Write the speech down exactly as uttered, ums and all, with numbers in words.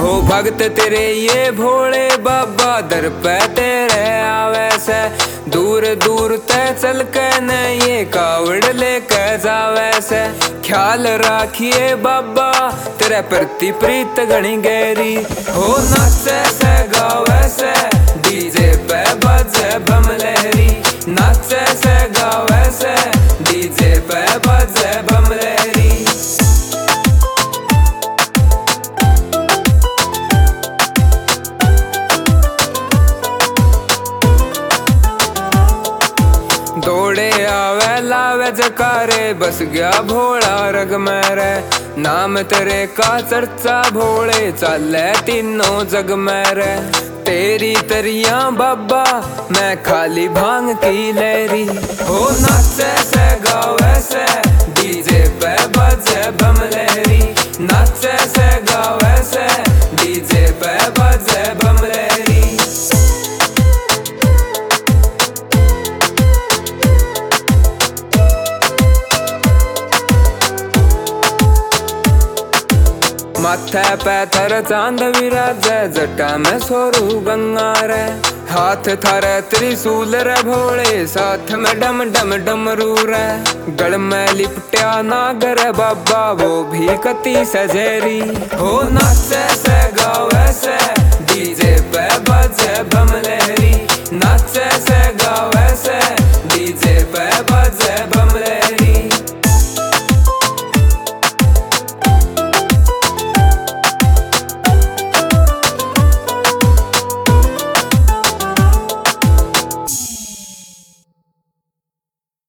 हो भगत तेरे ये भोले बाबा दर पे तेरे आवे से, दूर दूर ते चल के न ये कावड़ लेके जावे से। ख्याल राखिए बाबा तेरे प्रति प्रीत घनी गहरी, हो नाचे से गावे से डीजे पे बजे बम लहरी, नाचे से गावे से डीजे पे बजे बम लहरी। दौड़े आवे लावे जकारे बस गया भोला रग मेरे, नाम तेरे का चर्चा भोले चले तीनों जग मेरे। तेरी तरिया बाबा मैं खाली भांग की लहरी, हो नाचे से गावे से डीजे पे बजे बम लहरी, नाचे से गावे से डीजे पे बजे बम लहरी। माथे पे थर चांद विराजे जटा में सोरू गंगा रे, हाथ थारे त्रिशूल रे भोले साथ में डम डम डमरू रे। गल में लिपटिया नागर बाबा वो भी कति सजेरी, हो नाचे से गावे से डीजे पे बजे बम लहरी, नाचे से